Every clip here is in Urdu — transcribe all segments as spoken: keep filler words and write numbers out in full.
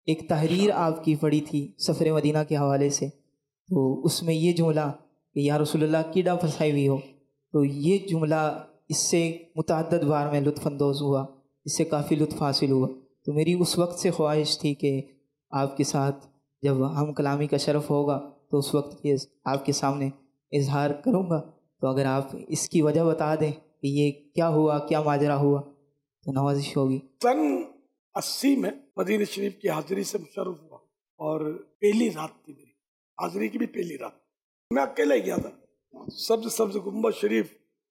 ایک تحریر آپ کی پڑھی تھی سفر مدینہ کے حوالے سے، تو اس میں یہ جملہ کہ یا رسول اللہ کیڑا پھنسائی ہوئی ہو، تو یہ جملہ اس سے متعدد بار میں لطف اندوز ہوا، اس سے کافی لطف حاصل ہوا۔ تو میری اس وقت سے خواہش تھی کہ آپ کے ساتھ جب ہم کلامی کا شرف ہوگا تو اس وقت یہ آپ کے سامنے اظہار کروں گا، تو اگر آپ اس کی وجہ بتا دیں کہ یہ کیا ہوا، کیا ماجرا ہوا تو نوازش ہوگی۔ سن اسی میں مدینہ شریف کی حاضری سے مشرف ہوا، اور پہلی رات تھی میری حاضری کی بھی پہلی رات، میں اکیلے گیا تھا۔ سبز سبز گنبد شریف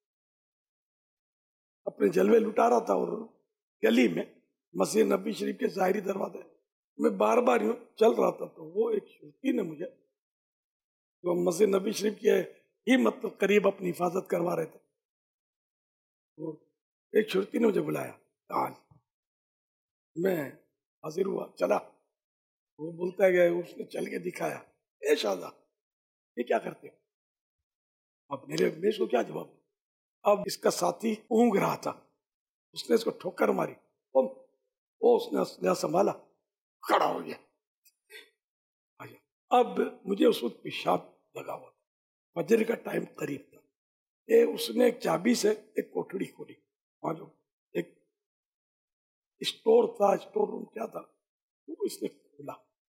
اپنے جلوے لٹا رہا تھا، اور گلی میں مسجد نبی شریف کے ظاہری دروازے میں بار بار یوں چل رہا تھا، تو وہ ایک شرطی نے مجھے، جو مسجد نبی شریف کے ہی مطلب قریب اپنی حفاظت کروا رہے تھے، وہ ایک شرطی نے مجھے بلایا، آج میں حاضر ہوا، چلا، وہ بولتا گیا، اس نے چل کے دکھایا، اے شاہدہ یہ کیا کرتے ہو؟ اب میرے میں اس کو کیا جواب دوں؟ اب اس کا ساتھی اونگ رہا تھا، اس نے اس کو ٹھوکر ماری، وہ اس نے اسلحہ سنبھالا، کھڑا ہو گیا۔ اب مجھے اس وقت پیشاب لگا ہوا تھا، فجر کا ٹائم قریب تھا، اے اس نے ایک چابی سے ایک کوٹڑی کھولی، وہاں جو ایک اسٹور تھا، اسٹور روم کیا تھا، وہ اس نے کھولا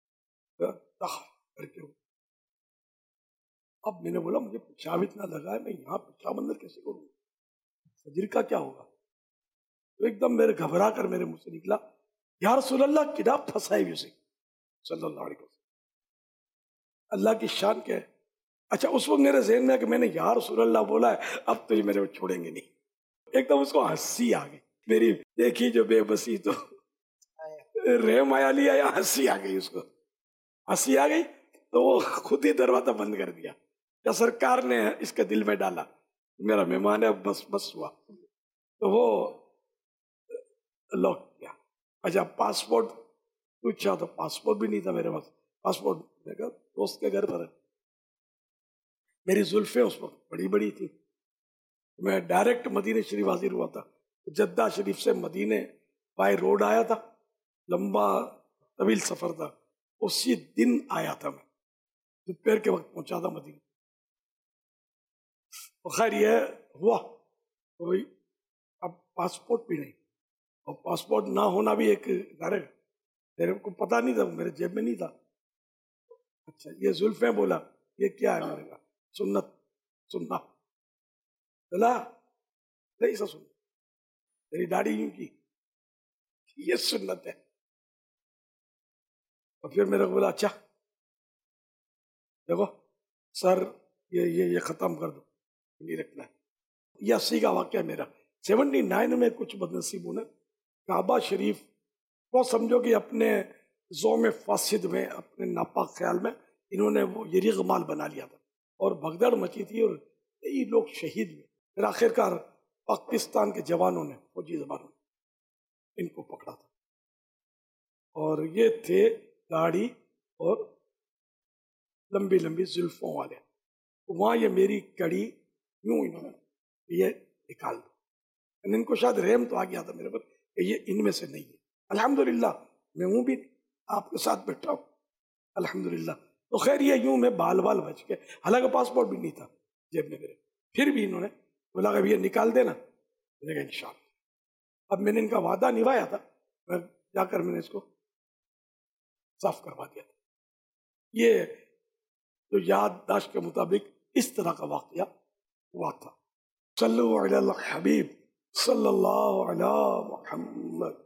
کر کے۔ اب میں نے بولا مجھے پیشاب اتنا لگا ہے، میں یہاں پیشاب اندر کیسے کروں، فجر کا کیا ہوگا؟ تو ایک دم میرے گھبرا کر میرے منہ سے نکلا، یا رسول اللہ کدا پھنسائے ہوئے سے صلی اللہ علیہ وسلم، اللہ کی شان کیا ہے۔ اچھا اس وقت میرے ذہن میں ہے کہ میں نے یا رسول اللہ بولا ہے، اب تو یہ میرے کو چھوڑیں گے نہیں۔ ایک دم اس کو ہنسی آ گئی، میری دیکھی جو بے بسی، تو رحم آیا لیا یا ہنسی آ گئی، اس کو ہنسی آ گئی، تو وہ خود ہی دروازہ بند کر دیا، یا سرکار نے اس کے دل میں ڈالا میرا مہمان ہے، بس بس ہوا، تو وہ لاک کیا۔ اچھا پاسپورٹ پوچھا تو پاسپورٹ بھی نہیں تھا میرے پاس، پاسپورٹ دوست کے گھر پر ہے۔ میری زلفیں اس وقت بڑی بڑی تھی، میں ڈائریکٹ مدینہ شریف حاضر ہوا تھا، جدہ شریف سے مدینہ بائی روڈ آیا تھا، لمبا طویل سفر تھا، اسی دن آیا تھا، میں دوپہر کے وقت پہنچا تھا مدینہ۔ خیر یہ ہوا تو بھائی اب پاسپورٹ بھی نہیں، اور پاسپورٹ نہ ہونا بھی ایک ڈائریکٹ، میرے کو پتا نہیں تھا، میرے جیب میں نہیں تھا۔ اچھا یہ زلفیں، بولا یہ کیا ہے؟ میں نے کہا سنت سننا، چلا نہیں سا سننا، میری داڑھی یوں کی، یہ سنت ہے۔ اور پھر میرے کو بولا اچھا دیکھو سر یہ یہ یہ ختم کر دو، نہیں رکھنا ہے۔ یہ اسی کا واقعہ میرا، سیونٹی نائن میں کچھ بدنصیبوں نے کعبہ شریف کو سمجھو کہ اپنے زوم فاسد میں، اپنے ناپاک خیال میں انہوں نے وہ یریغ مال بنا لیا تھا، اور بھگدڑ مچی تھی، اور کئی لوگ شہید ہوئے۔ پھر آخر کار پاکستان کے جوانوں نے، فوجی جوانوں نے ان کو پکڑا تھا، اور یہ تھے داڑھی اور لمبی لمبی زلفوں والے، وہاں یہ میری کڑی یوں انہوں نے یہ نکال دو، ان کو شاید رحم تو آ گیا تھا میرے پر کہ یہ ان میں سے نہیں ہے۔ الحمدللہ میں ہوں بھی آپ کے ساتھ بیٹھا ہوں الحمدللہ۔ تو خیر یہ یوں میں بال بال بچ کے، حالانکہ پاسپورٹ بھی نہیں تھا جیب میں میرے، پھر بھی انہوں نے بولا کہ یہ نکال دینا، میں نے کہا انشاءاللہ۔ اب میں نے ان کا وعدہ نبھایا تھا، میں جا کر میں نے اس کو صاف کروا دیا تھا۔ یہ جو یادداشت کے مطابق اس طرح کا واقعہ ہوا تھا۔ صلو علی الحبیب صلی اللہ علی محمد۔